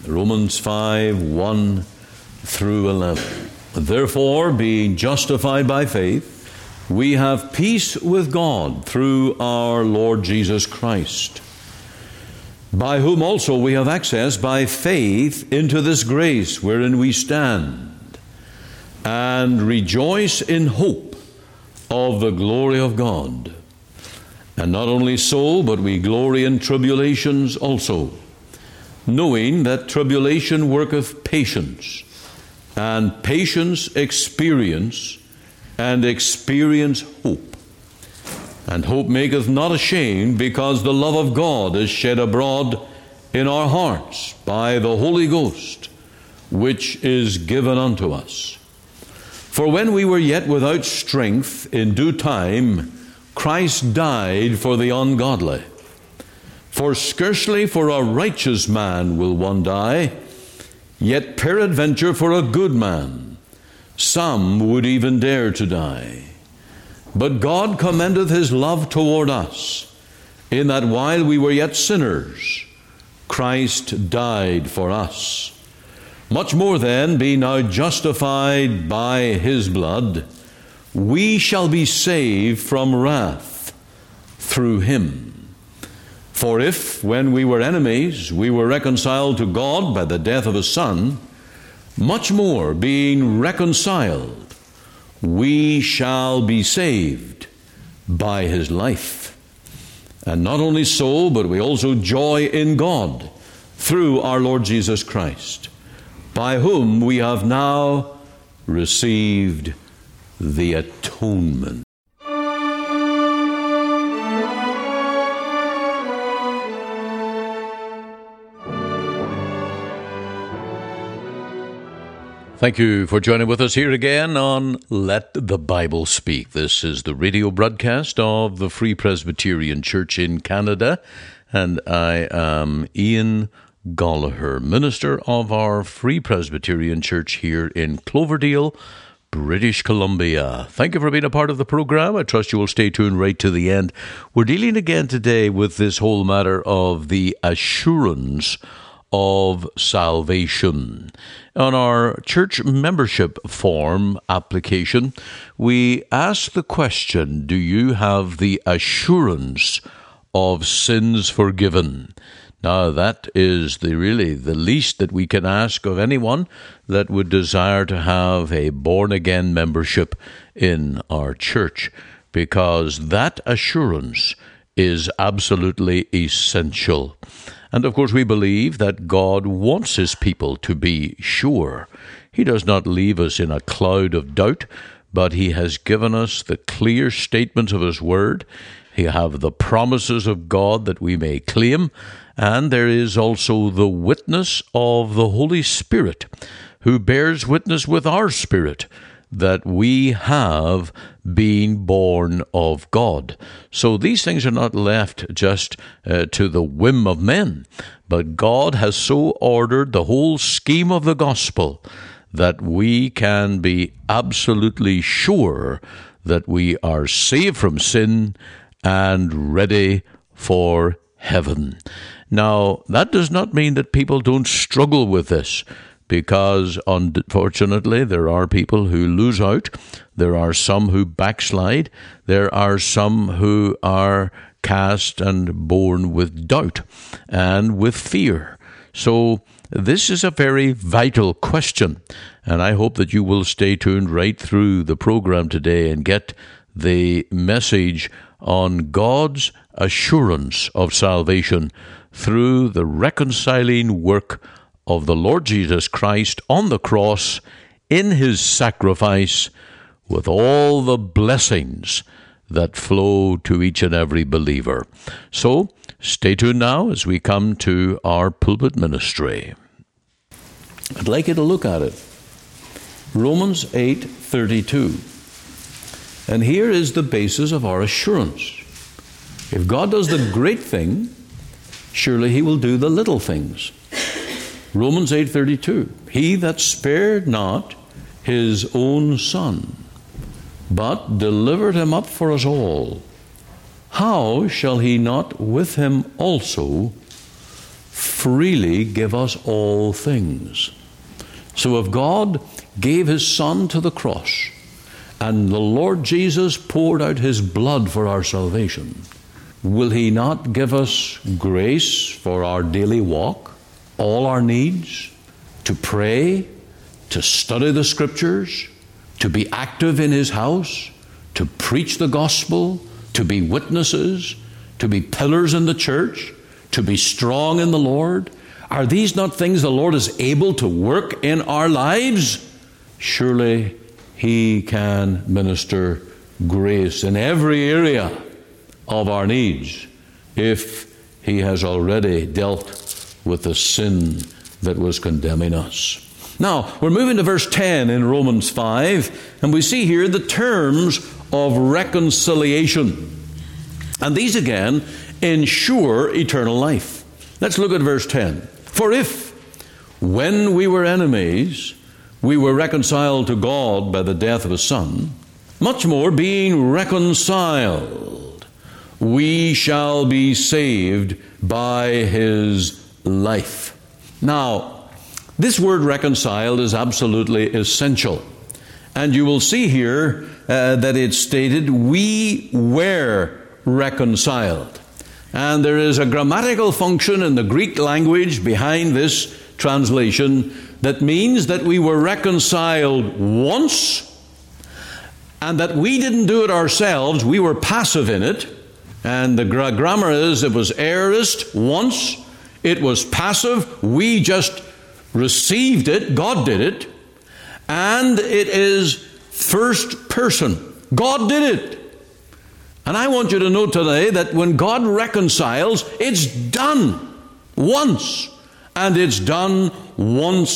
Romans 5:1 through 11. Therefore, being justified by faith, we have peace with God through our Lord Jesus Christ, by whom also we have access by faith into this grace wherein we stand, and rejoice in hope of the glory of God. And not only so, but we glory in tribulations also, knowing that tribulation worketh patience, and patience experience, and experience hope. And hope maketh not ashamed, because the love of God is shed abroad in our hearts by the Holy Ghost, which is given unto us. For when we were yet without strength, in due time Christ died for the ungodly. For scarcely for a righteous man will one die, yet peradventure for a good man some would even dare to die. But God commendeth his love toward us, in that while we were yet sinners, Christ died for us. Much more then, being now justified by his blood, we shall be saved from wrath through him. For if, when we were enemies, we were reconciled to God by the death of his Son, much more, being reconciled, we shall be saved by his life. And not only so, but we also joy in God through our Lord Jesus Christ, by whom we have now received the atonement. Thank you for joining with us here again on Let the Bible Speak. This is the radio broadcast of the Free Presbyterian Church in Canada, and I am Ian Gallagher, minister of our Free Presbyterian Church here in Cloverdale, British Columbia. Thank you for being a part of the program. I trust you will stay tuned right to the end. We're dealing again today with this whole matter of the assurance of salvation. On our church membership form application, we ask the question, do you have the assurance of sins forgiven? Now, that is really the least that we can ask of anyone that would desire to have a born-again membership in our church, because that assurance is absolutely essential. And of course, we believe that God wants his people to be sure. He does not leave us in a cloud of doubt, but he has given us the clear statements of his word. He have the promises of God that we may claim, and there is also the witness of the Holy Spirit, who bears witness with our spirit that we have been born of God. So these things are not left just to the whim of men, but God has so ordered the whole scheme of the gospel that we can be absolutely sure that we are saved from sin and ready for heaven. Now, that does not mean that people don't struggle with this, because unfortunately there are people who lose out, there are some who backslide, there are some who are cast and born with doubt and with fear. So this is a very vital question, and I hope that you will stay tuned right through the program today and get the message on God's assurance of salvation through the reconciling work of the Lord Jesus Christ on the cross in his sacrifice, with all the blessings that flow to each and every believer. So stay tuned now as we come to our pulpit ministry. I'd like you to look at it. Romans 8:32. And here is the basis of our assurance. If God does the great thing, surely he will do the little things. Romans 8:32, he that spared not his own Son, but delivered him up for us all, how shall he not with him also freely give us all things. So if God gave his Son to the cross, and the Lord Jesus poured out his blood for our salvation, will he not give us grace for our daily walk, all our needs, to pray, to study the Scriptures, to be active in his house, to preach the gospel, to be witnesses, to be pillars in the church, to be strong in the Lord? Are these not things the Lord is able to work in our lives? Surely he can minister grace in every area of our needs if he has already dealt with the sin that was condemning us. Now, we're moving to verse 10 in Romans 5, and we see here the terms of reconciliation. And these again ensure eternal life. Let's look at verse 10. For if, when we were enemies, we were reconciled to God by the death of his Son, much more being reconciled, we shall be saved by his life. Now, this word reconciled is absolutely essential. And you will see here that it's stated, we were reconciled. And there is a grammatical function in the Greek language behind this translation that means that we were reconciled once, and that we didn't do it ourselves, we were passive in it. And the grammar is, it was aorist once, it was passive, we just received it, God did it, and it is first person. God did it. And I want you to know today that when God reconciles, it's done once, and it's done once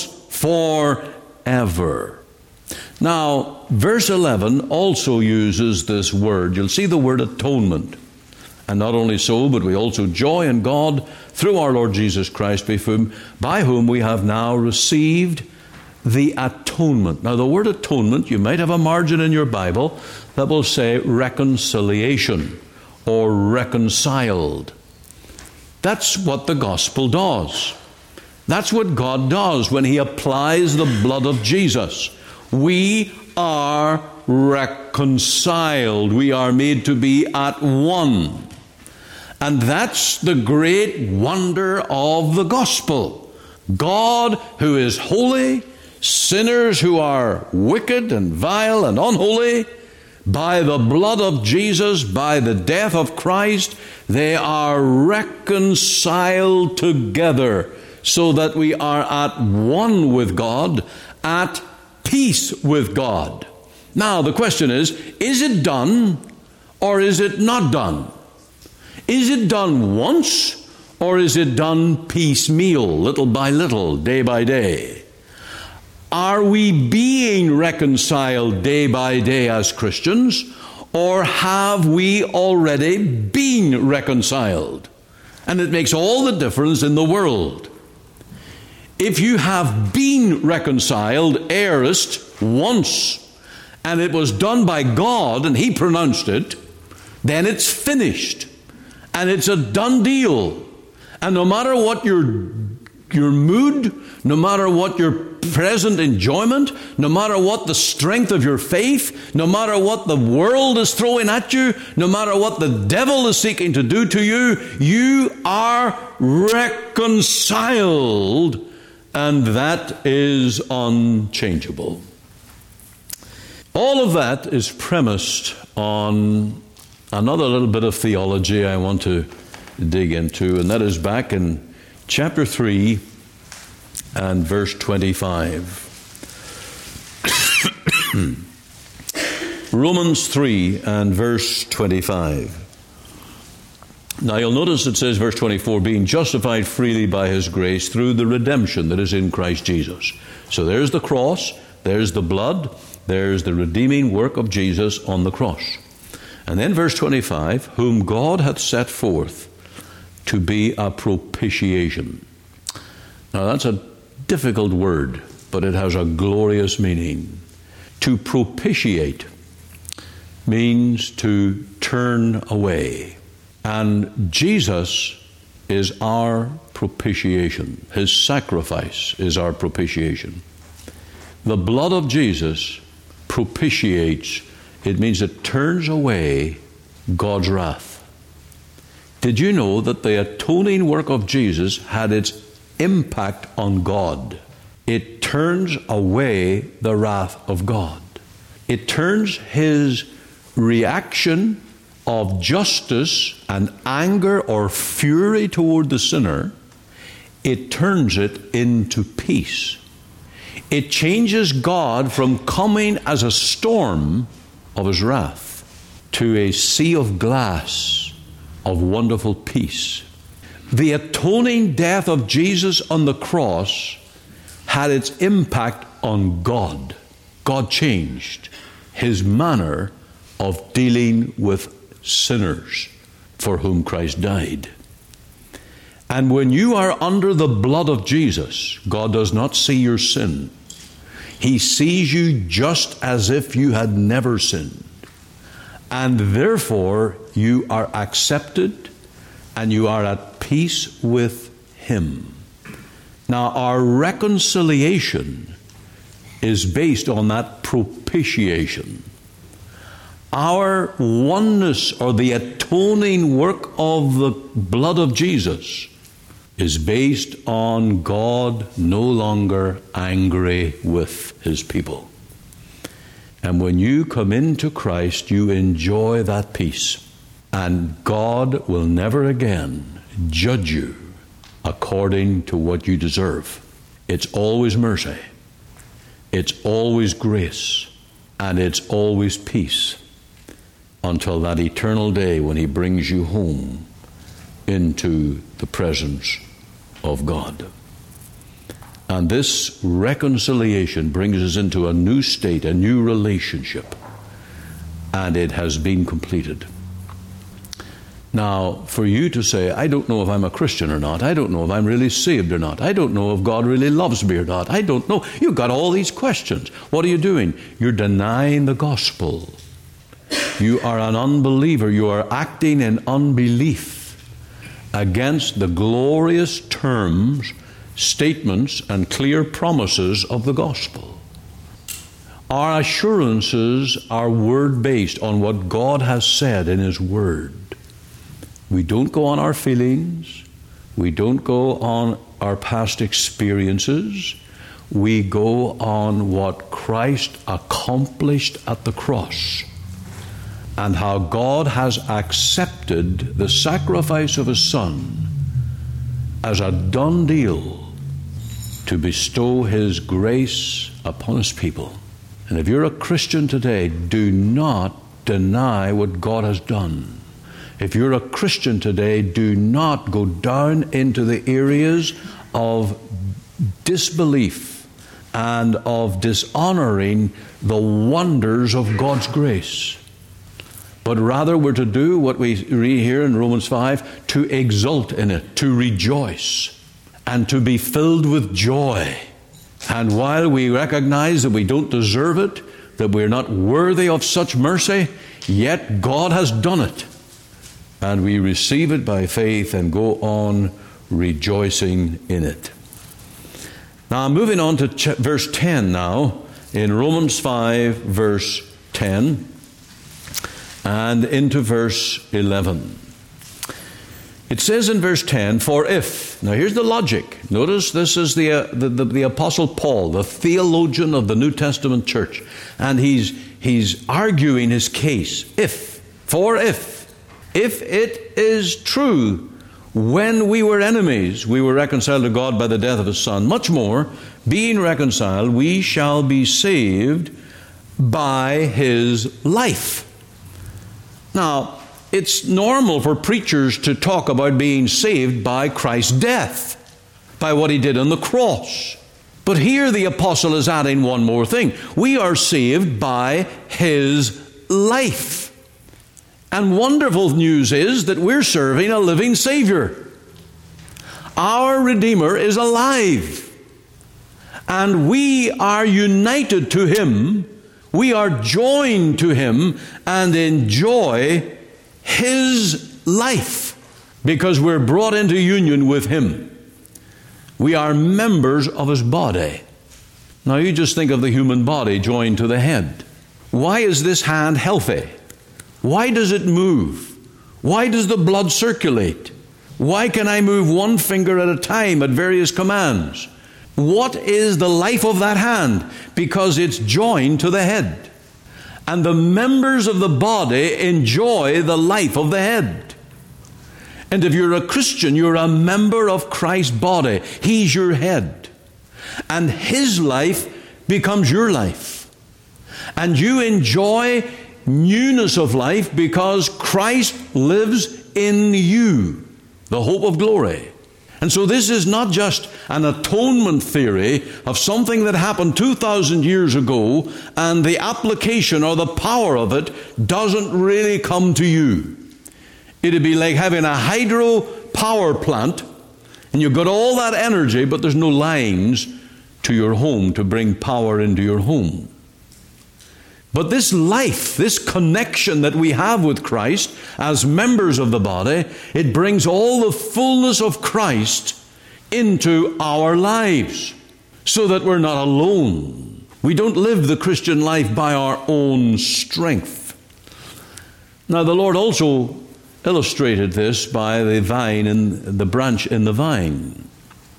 forever. Now, verse 11 also uses this word. You'll see the word atonement. And not only so, but we also joy in God through our Lord Jesus Christ, by whom we have now received the atonement. Now, the word atonement, you might have a margin in your Bible that will say reconciliation or reconciled. That's what the gospel does. That's what God does when he applies the blood of Jesus. We are reconciled. We are made to be at one. And that's the great wonder of the gospel. God, who is holy, sinners who are wicked and vile and unholy, by the blood of Jesus, by the death of Christ, they are reconciled together so that we are at one with God, at peace with God. Now, the question is it done or is it not done? Is it done once or is it done piecemeal, little by little, day by day? Are we being reconciled day by day as Christians, or have we already been reconciled? And it makes all the difference in the world. If you have been reconciled, aorist, once, and it was done by God and he pronounced it, then it's finished. And it's a done deal. And no matter what your mood, no matter what your present enjoyment, no matter what the strength of your faith, no matter what the world is throwing at you, no matter what the devil is seeking to do to you, you are reconciled, and that is unchangeable. All of that is premised on another little bit of theology I want to dig into, and that is back in chapter 3 and verse 25. Romans 3 and verse 25. Now you'll notice it says, verse 24, being justified freely by his grace through the redemption that is in Christ Jesus. So there's the cross, there's the blood, there's the redeeming work of Jesus on the cross. And then verse 25, whom God hath set forth to be a propitiation. Now that's a difficult word, but it has a glorious meaning. To propitiate means to turn away. And Jesus is our propitiation. His sacrifice is our propitiation. The blood of Jesus propitiates. It means it turns away God's wrath. Did you know that the atoning work of Jesus had its impact on God? It turns away the wrath of God. It turns His reaction of justice and anger or fury toward the sinner, it turns it into peace. It changes God from coming as a storm of His wrath to a sea of glass of wonderful peace. The atoning death of Jesus on the cross had its impact on God. God changed His manner of dealing with sinners for whom Christ died. And when you are under the blood of Jesus, God does not see your sin. He sees you just as if you had never sinned. And therefore, you are accepted and you are at peace with Him. Now, our reconciliation is based on that propitiation. Our oneness, or the atoning work of the blood of Jesus, is based on God no longer angry with His people. And when you come into Christ, you enjoy that peace. And God will never again judge you according to what you deserve. It's always mercy. It's always grace. And it's always peace until that eternal day when He brings you home into the presence of God. And this reconciliation brings us into a new state, a new relationship. And it has been completed. Now, for you to say, I don't know if I'm a Christian or not. I don't know if I'm really saved or not. I don't know if God really loves me or not. I don't know. You've got all these questions. What are you doing? You're denying the gospel. You are an unbeliever. You are acting in unbelief against the glorious terms, statements, and clear promises of the gospel. Our assurances are word-based on what God has said in His word. We don't go on our feelings. We don't go on our past experiences. We go on what Christ accomplished at the cross and how God has accepted the sacrifice of His Son as a done deal to bestow His grace upon His people. And if you're a Christian today, do not deny what God has done. If you're a Christian today, do not go down into the areas of disbelief and of dishonoring the wonders of God's grace. But rather we're to do what we read here in Romans 5, to exult in it, to rejoice, and to be filled with joy. And while we recognize that we don't deserve it, that we're not worthy of such mercy, yet God has done it. And we receive it by faith and go on rejoicing in it. Now, moving on to verse 10 now, in Romans 5, verse 10, and into verse 11. It says in verse 10, for if, now here's the logic. Notice this is the Apostle Paul, the theologian of the New Testament church. And he's arguing his case. If it is true, when we were enemies, we were reconciled to God by the death of His Son. Much more, being reconciled, we shall be saved by His life. Now, it's normal for preachers to talk about being saved by Christ's death, by what He did on the cross. But here the apostle is adding one more thing. We are saved by His life. And wonderful news is that we're serving a living Savior. Our Redeemer is alive. And we are united to Him. We are joined to Him and enjoy His life. because we're brought into union with Him. We are members of His body. Now you just think of the human body joined to the head. Why is this hand healthy? Why does it move? Why does the blood circulate? Why can I move one finger at a time at various commands? What is the life of that hand? Because it's joined to the head. And the members of the body enjoy the life of the head. And if you're a Christian, you're a member of Christ's body. He's your head. And His life becomes your life. And you enjoy newness of life because Christ lives in you, the hope of glory. And so this is not just an atonement theory of something that happened 2,000 years ago, and the application or the power of it doesn't really come to you. It'd be like having a hydro power plant, and you've got all that energy, but there's no lines to your home to bring power into your home. But this life, this connection that we have with Christ as members of the body, it brings all the fullness of Christ into our lives so that we're not alone. We don't live the Christian life by our own strength. Now the Lord also illustrated this by the vine and the branch in the vine.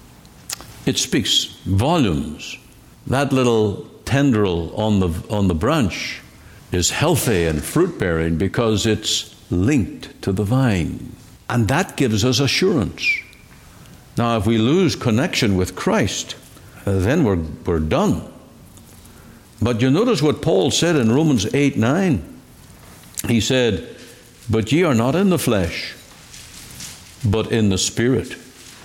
It speaks volumes. That little tendril on the branch is healthy and fruit-bearing because it's linked to the vine. And that gives us assurance. Now, if we lose connection with Christ, then we're done. But you notice what Paul said in Romans 8:9. He said, "But ye are not in the flesh, but in the Spirit.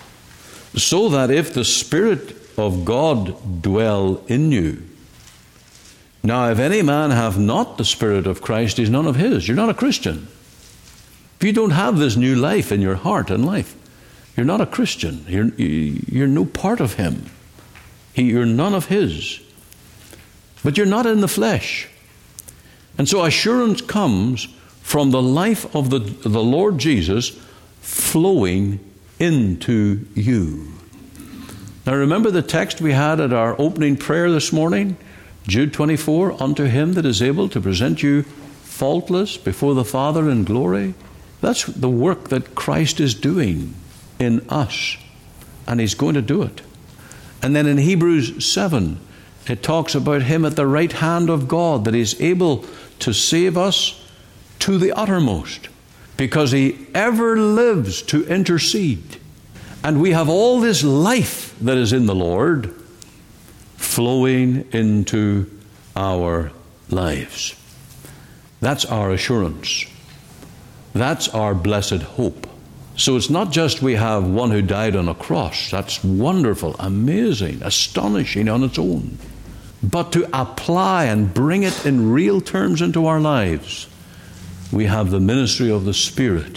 So that if the Spirit of God dwell in you." Now, if any man have not the Spirit of Christ, he's none of His. You're not a Christian. If you don't have this new life in your heart and life, you're not a Christian. You're no part of Him. You're none of His. But you're not in the flesh. And so assurance comes from the life of the Lord Jesus flowing into you. Now remember the text we had at our opening prayer this morning? Jude 24, "Unto Him that is able to present you faultless before the Father in glory." That's the work that Christ is doing in us. And He's going to do it. And then in Hebrews 7, it talks about Him at the right hand of God, that He's able to save us to the uttermost, because He ever lives to intercede. And we have all this life that is in the Lord flowing into our lives. That's our assurance. That's our blessed hope. So it's not just we have one who died on a cross. That's wonderful, amazing, astonishing on its own. But to apply and bring it in real terms into our lives, we have the ministry of the Spirit.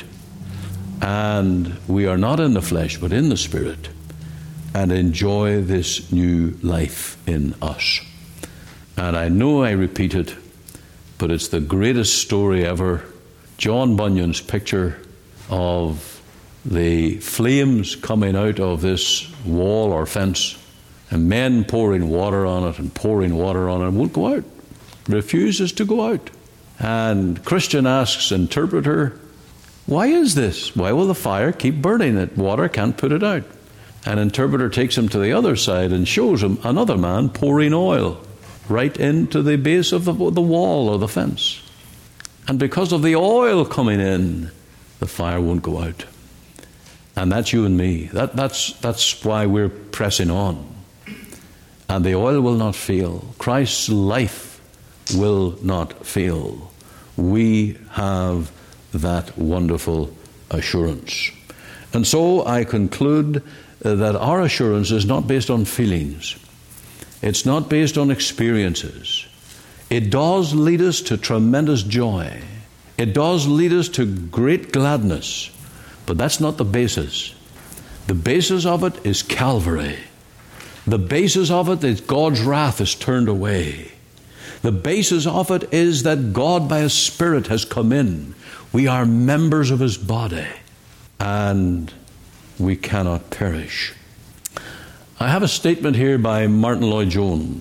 And we are not in the flesh, but in the Spirit, and enjoy this new life in us. And I know I repeat it, but it's the greatest story ever. John Bunyan's picture of the flames coming out of this wall or fence, and men pouring water on it and pouring water on it, won't go out, refuses to go out. And Christian asks interpreter, "Why is this? Why will the fire keep burning it? Water can't put it out." And interpreter takes him to the other side and shows him another man pouring oil right into the base of the wall or the fence. And because of the oil coming in, the fire won't go out. And that's you and me. That's why we're pressing on. And the oil will not fail. Christ's life will not fail. We have that wonderful assurance. And so I conclude that our assurance is not based on feelings. It's not based on experiences. It does lead us to tremendous joy. It does lead us to great gladness. But that's not the basis. The basis of it is Calvary. The basis of it is God's wrath is turned away. The basis of it is that God by His Spirit has come in. We are members of His body. and we cannot perish. I have a statement here by Martin Lloyd-Jones.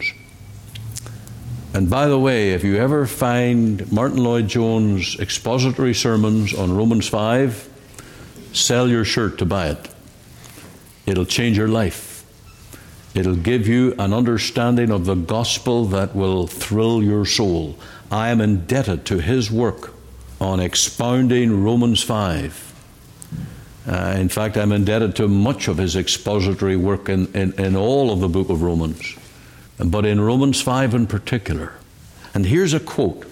And by the way, if you ever find Martin Lloyd-Jones' expository sermons on Romans 5, sell your shirt to buy it. It'll change your life. It'll give you an understanding of the gospel that will thrill your soul. I am indebted to his work on expounding Romans 5. In fact, I'm indebted to much of his expository work in all of the book of Romans, but in Romans 5 in particular. And here's a quote.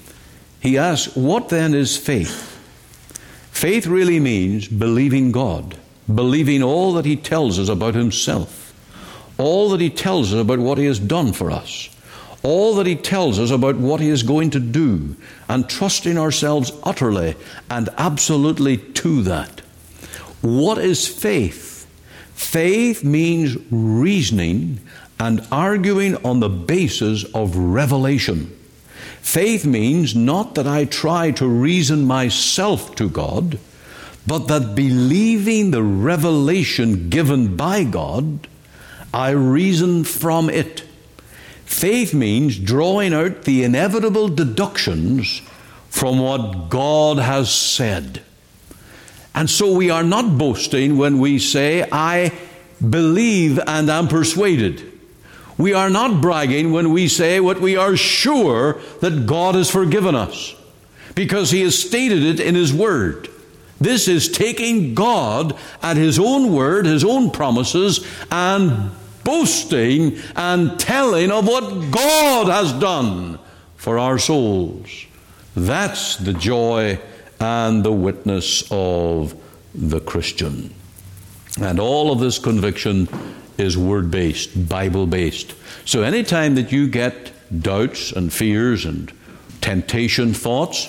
He asks, what then is faith? Faith really means believing God, believing all that he tells us about himself, all that he tells us about what he has done for us, all that he tells us about what he is going to do, and trusting ourselves utterly and absolutely to that. What is faith? Faith means reasoning and arguing on the basis of revelation. Faith means not that I try to reason myself to God, but that believing the revelation given by God, I reason from it. Faith means drawing out the inevitable deductions from what God has said. And so we are not boasting when we say, I believe and am persuaded. We are not bragging when we say what we are sure that God has forgiven us, because he has stated it in his word. This is taking God at his own word, his own promises, and boasting and telling of what God has done for our souls. That's the joy and the witness of the Christian. And all of this conviction is word-based, Bible-based. So anytime that you get doubts and fears and temptation thoughts,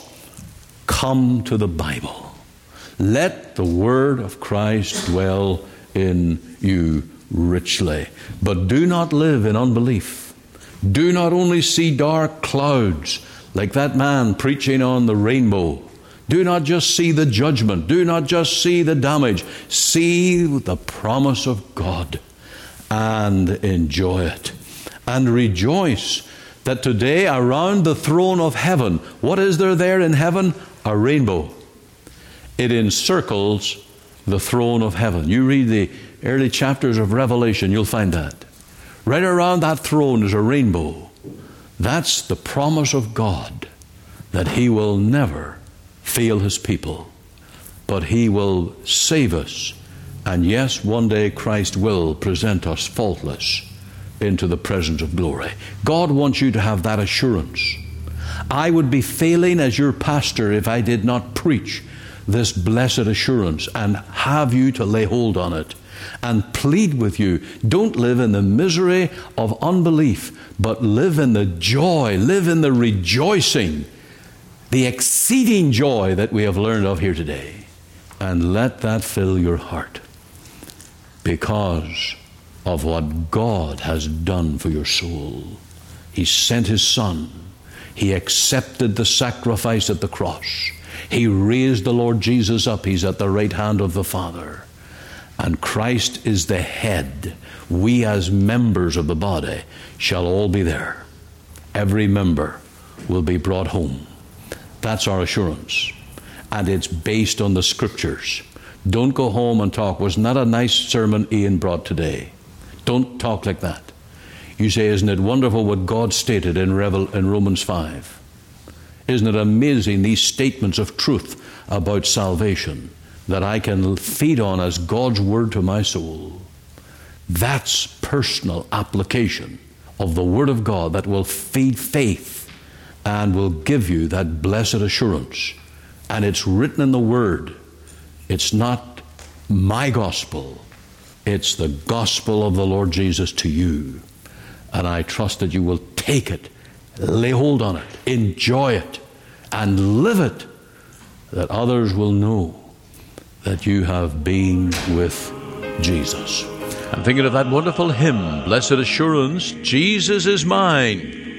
come to the Bible. Let the word of Christ dwell in you richly. But do not live in unbelief. Do not only see dark clouds like that man preaching on the rainbow. Do not just see the judgment. Do not just see the damage. See the promise of God and enjoy it. And rejoice that today around the throne of heaven, what is there in heaven? A rainbow. It encircles the throne of heaven. You read the early chapters of Revelation, you'll find that. Right around that throne is a rainbow. That's the promise of God, that he will never fail his people, but he will save us. And yes, one day Christ will present us faultless into the presence of glory. God wants you to have that assurance. I would be failing as your pastor if I did not preach this blessed assurance and have you to lay hold on it and plead with you. Don't live in the misery of unbelief, but live in the joy, live in the rejoicing, the exceeding joy that we have learned of here today. And let that fill your heart because of what God has done for your soul. He sent his Son. He accepted the sacrifice at the cross. He raised the Lord Jesus up. He's at the right hand of the Father. And Christ is the head. We as members of the body shall all be there. Every member will be brought home. That's our assurance. And it's based on the Scriptures. Don't go home and talk, wasn't that a nice sermon Ian brought today? Don't talk like that. You say, isn't it wonderful what God stated in Romans 5? Isn't it amazing, these statements of truth about salvation that I can feed on as God's word to my soul? That's personal application of the Word of God that will feed faith and will give you that blessed assurance. And it's written in the Word. It's not my gospel. It's the gospel of the Lord Jesus to you. And I trust that you will take it, lay hold on it, enjoy it, and live it, that others will know that you have been with Jesus. I'm thinking of that wonderful hymn, Blessed Assurance, Jesus is mine.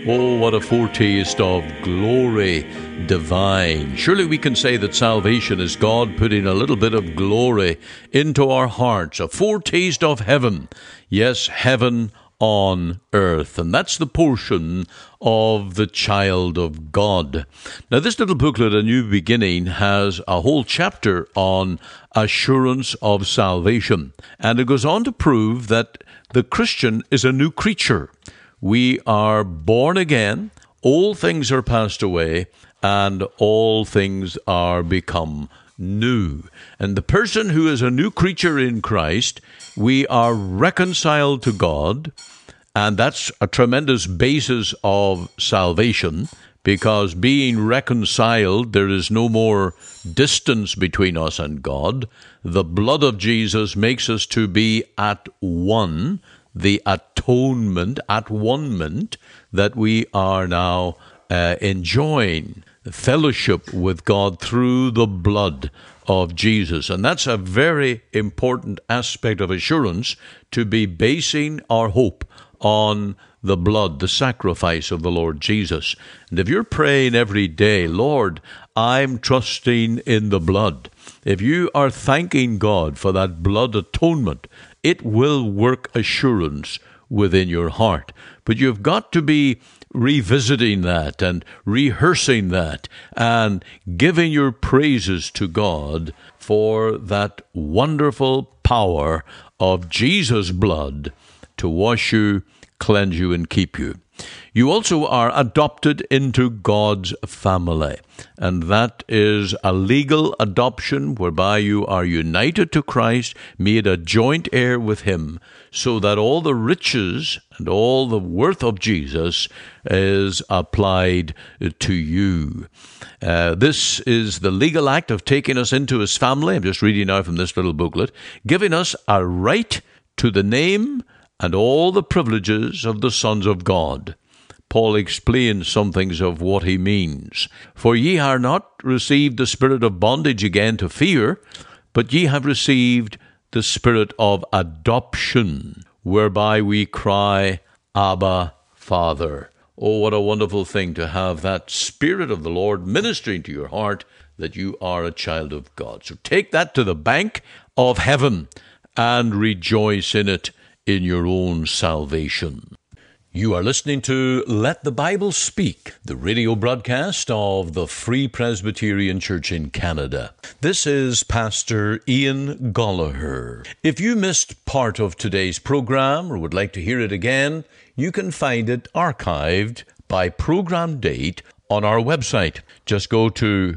Oh, what a foretaste of glory divine. Surely we can say that salvation is God putting a little bit of glory into our hearts, a foretaste of heaven. Yes, heaven on earth. And that's the portion of the child of God. Now, this little booklet, A New Beginning, has a whole chapter on assurance of salvation. And it goes on to prove that the Christian is a new creature. We are born again, all things are passed away, and all things are become new. And the person who is a new creature in Christ, we are reconciled to God, and that's a tremendous basis of salvation, because being reconciled, there is no more distance between us and God. The blood of Jesus makes us to be at one, the atonement, at one-ment, that we are now enjoying fellowship with God through the blood of Jesus. And that's a very important aspect of assurance, to be basing our hope on the blood, the sacrifice of the Lord Jesus. And if you're praying every day, Lord, I'm trusting in the blood, if you are thanking God for that blood atonement, it will work assurance within your heart. But you've got to be revisiting that and rehearsing that and giving your praises to God for that wonderful power of Jesus' blood to wash you, cleanse you, and keep you. You also are adopted into God's family, and that is a legal adoption whereby you are united to Christ, made a joint heir with Him, so that all the riches and all the worth of Jesus is applied to you. This is the legal act of taking us into His family. I'm just reading now from this little booklet, giving us a right to the name and all the privileges of the sons of God. Paul explains some things of what he means. For ye are not received the spirit of bondage again to fear, but ye have received the spirit of adoption, whereby we cry, Abba, Father. Oh, what a wonderful thing to have that Spirit of the Lord ministering to your heart, that you are a child of God. So take that to the bank of heaven and rejoice in it in your own salvation. You are listening to Let the Bible Speak, the radio broadcast of the Free Presbyterian Church in Canada. This is Pastor Ian Gollaher. If you missed part of today's program or would like to hear it again, you can find it archived by program date on our website. Just go to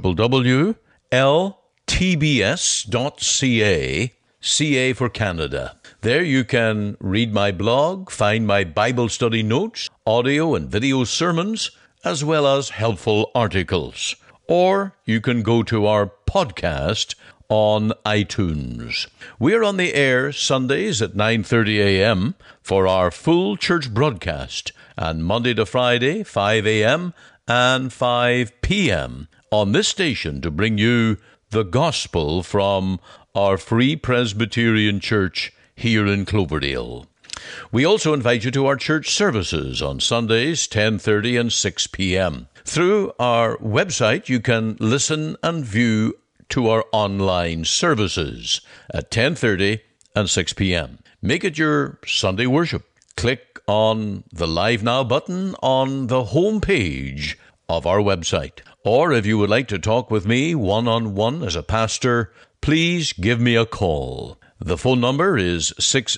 www.ltbs.ca, CA for Canada. There you can read my blog, find my Bible study notes, audio and video sermons, as well as helpful articles. Or you can go to our podcast on iTunes. We are on the air Sundays at 9:30 a.m. for our full church broadcast, and Monday to Friday, 5 a.m. and 5 p.m. on this station to bring you the gospel from our Free Presbyterian Church here in Cloverdale. We also invite you to our church services on Sundays, 10:30 and 6 p.m. Through our website, you can listen and view to our online services at 10:30 and 6 p.m. Make it your Sunday worship. Click on the Live Now button on the home page of our website. Or if you would like to talk with me one-on-one as a pastor, please give me a call. The phone number is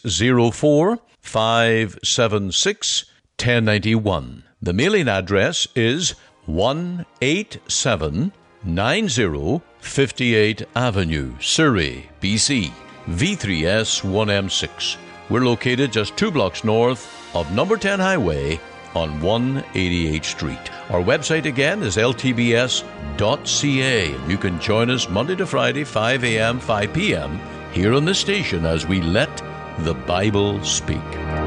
604-576-1091. The mailing address is 18790 58th Avenue, Surrey, BC, V3S1M6. We're located just 2 blocks north of number 10 Highway on 188th Street. Our website again is ltbs.ca. You can join us Monday to Friday, 5 a.m., 5 p.m., here on this station as we let the Bible speak.